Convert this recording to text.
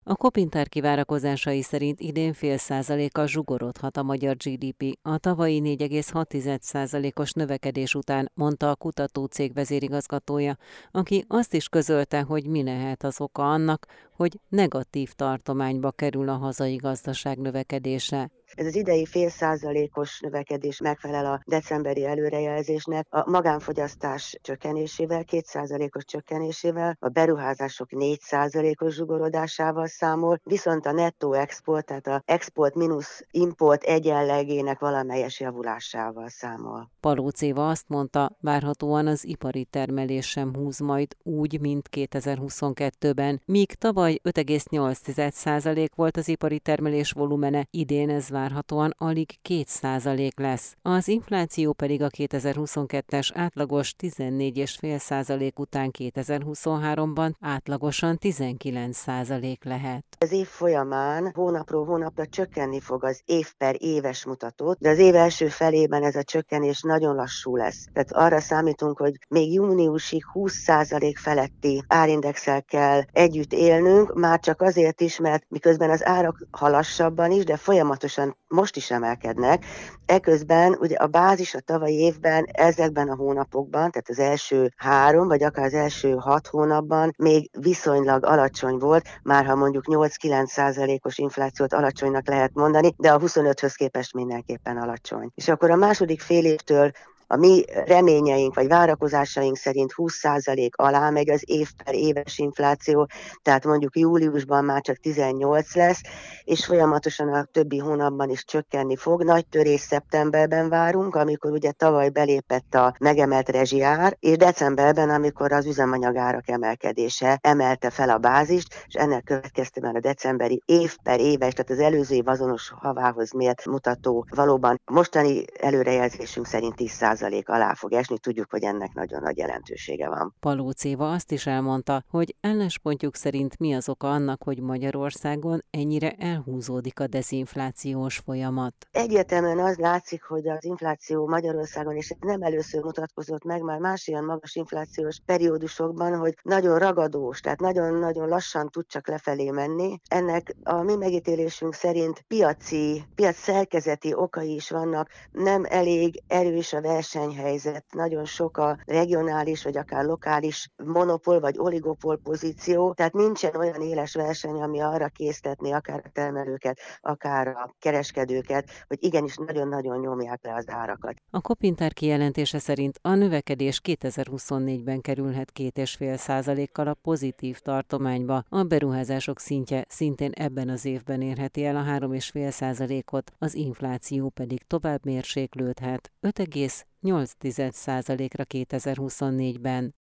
A Kopintár kivárakozásai szerint idén 0,5%-kal zsugorodhat a magyar GDP a tavalyi 4,6%-os növekedés után, mondta a kutatócég vezérigazgatója, aki azt is közölte, hogy mi lehet az oka annak, hogy negatív tartományba kerül a hazai gazdaság növekedése. Ez az idei 0,5%-os növekedés megfelel a decemberi előrejelzésnek, a magánfogyasztás csökkenésével, 2%-os csökkenésével, a beruházások 4%-os zsugorodásával számol, viszont a nettó export, tehát a export mínusz import egyenlegének valamelyes javulásával számol. Palóc Éva azt mondta, várhatóan az ipari termelés sem húz majd úgy, mint 2022-ben, míg tavaly 5,8% volt az ipari termelés volumene, idén ez várhatóan alig 2% lesz. Az infláció pedig a 2022-es átlagos 14,5% után 2023-ban átlagosan 19% lehet. Az év folyamán hónapról hónapra csökkenni fog az év per éves mutató, de az év első felében ez a csökkenés nagyon lassú lesz. Tehát arra számítunk, hogy még júniusig 20% feletti árindexel kell együtt élnünk, már csak azért is, mert miközben az árak halassabban is, de folyamatosan most is emelkednek, eközben ugye a bázis a tavalyi évben ezekben a hónapokban, tehát az első 3 vagy akár az első 6 hónapban még viszonylag alacsony volt, már ha mondjuk 8-9%-os inflációt alacsonynak lehet mondani, de a 25-höz képest mindenképpen alacsony. És akkor a második fél évtől a mi reményeink vagy várakozásaink szerint 20% alá megy az év per éves infláció, tehát mondjuk júliusban már csak 18 lesz, és folyamatosan a többi hónapban is csökkenni fog. Nagy törés szeptemberben várunk, amikor ugye tavaly belépett a megemelt rezsiár, és decemberben, amikor az üzemanyagárak emelkedése emelte fel a bázist, és ennek következtében a decemberi év per éves, tehát az előző év azonos havához mért mutató valóban mostani előrejelzésünk szerint 10% alá fog esni, tudjuk, hogy ennek nagyon nagy jelentősége van. Palóc Éva azt is elmondta, hogy álláspontjuk szerint mi az oka annak, hogy Magyarországon ennyire elhúzódik a dezinflációs folyamat. Egyértelműen az látszik, hogy az infláció Magyarországon, és nem először mutatkozott meg már más ilyen magas inflációs periódusokban, hogy nagyon ragadós, tehát nagyon-nagyon lassan tud csak lefelé menni. Ennek a mi megítélésünk szerint piac szerkezeti okai is vannak, nem elég erős a versenyhelyzet, nagyon sok a regionális vagy akár lokális monopól vagy oligopól pozíció, tehát nincsen olyan éles verseny, ami arra késztetné akár a termelőket, akár a kereskedőket, hogy igenis nagyon-nagyon nyomják le az árakat. A Kopintár kijelentése szerint a növekedés 2024-ben kerülhet 2,5%-kal a pozitív tartományba, a beruházások szintje szintén ebben az évben érheti el a 3,5%-ot, az infláció pedig tovább mérséklődhet 5,8%-ra 2024-ben.